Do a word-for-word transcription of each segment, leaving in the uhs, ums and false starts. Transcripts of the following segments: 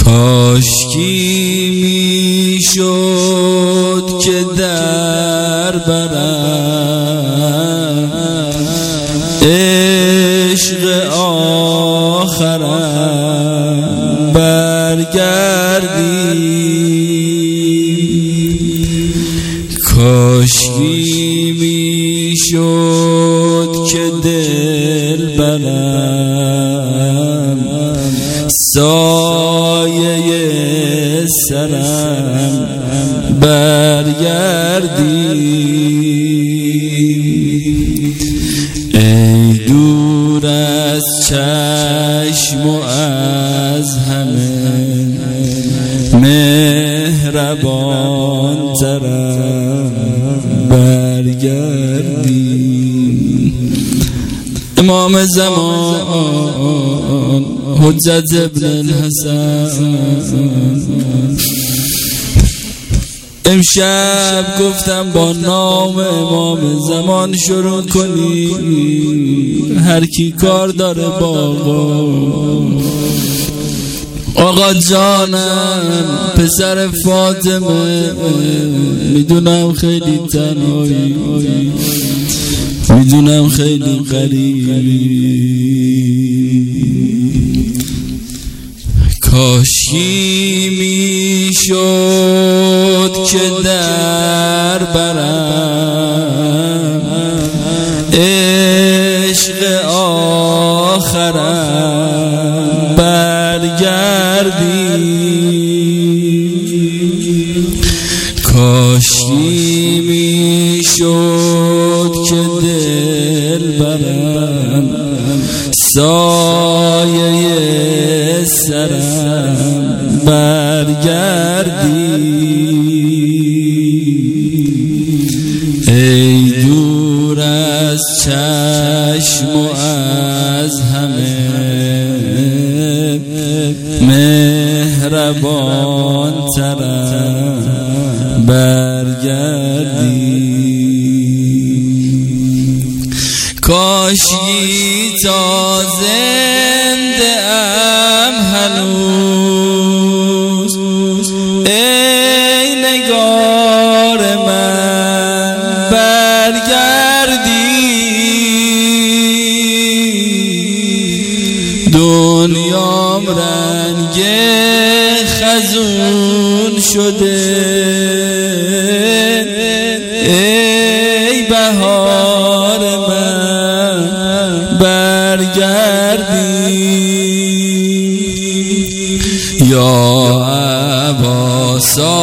کاشکی میشد که در برم عشق آخرم برگردی، کاشکی میشد که دل برم سایه سرم برگردی. ای دور از چشم و از همه مهربان ترم برگردی. امام زمان حجت ابن الحسن امشب گفتم با نام امام زمان شروع کنی، هر کی کار داره با آقا. آقا جانم پسر فاطمه، میدونم خیلی تنهایی، میدونم خیلی غریبی، کاشکی میشد که در برم عشق آخرم برگردی، کاشکی میشد که دل برم سایه سرم برگردی. ای دور از چشم و از همه مهربان ترم برگردی، کاشکی تا زنده ام هنوز ای نگار من برگردی. دنیام رنگ خزون شده ای بهار من برگردی. یا ابا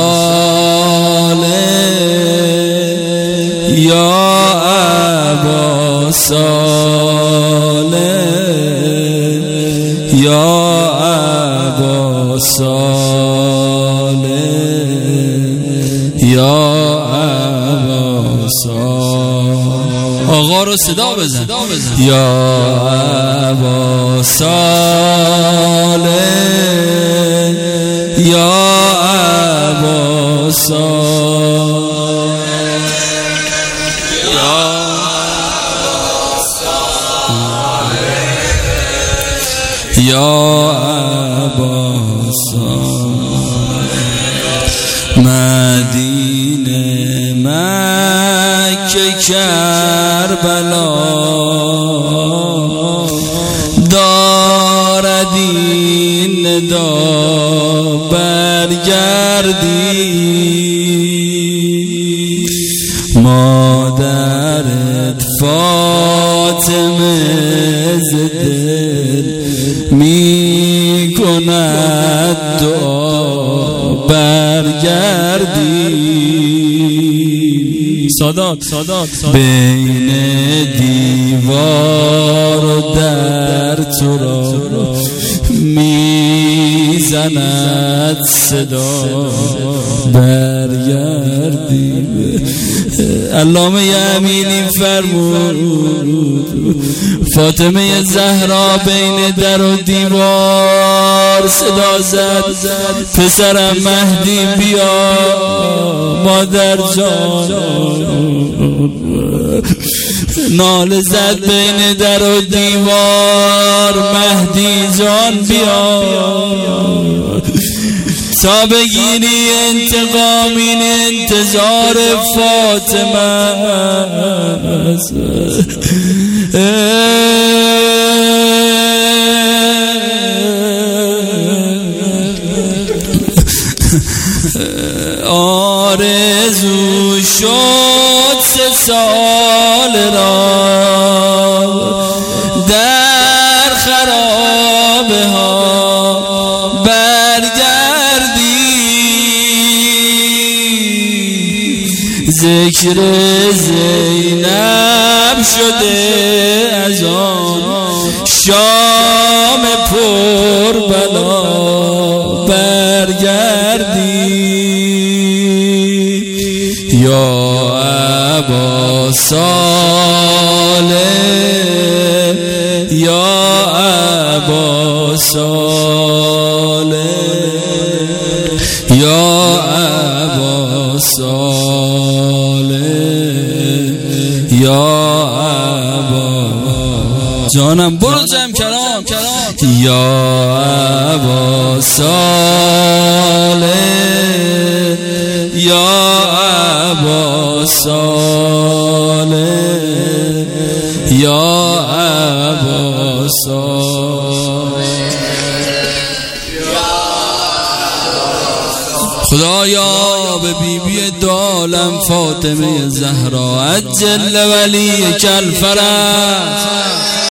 صالح، یا ابا صالح، یا ابا صالح، یا ابا صالح. آقا رو صدا بزن. یا ابا صالح، یا ابا صالح، یا ابا صالح، یا ابا صالح. مدینه مکه کربلا دارد این ندا برگردی. مادرت فاطمه ز دل می کند دعا برگردی. سادات سادات بین دیوار و در تو را میزند صدا برگردی. علامه یمینی فرمود فاطمه زهرا بین در و دیوار صدا زد پسرم مهدی بیا. مادر جان ناله زد بین در و دیوار مهدی جان بیا. تا بگیری انتقام این انتظار فاطمه است. آرزو شد سه سال را در خرابه ها برگردی، ذکر زینب شده از آن شام پر بلا برگردی. یا ابا صالح، یا ابا صالح، یا ابا صالح، یا ابا جانم برو جمع کلام. یا ابا صالح، یا ابا صالح، یا ابا صالح. خدایا به بی بی دو عالم فاطمه زهرا عجل ولی کل فرج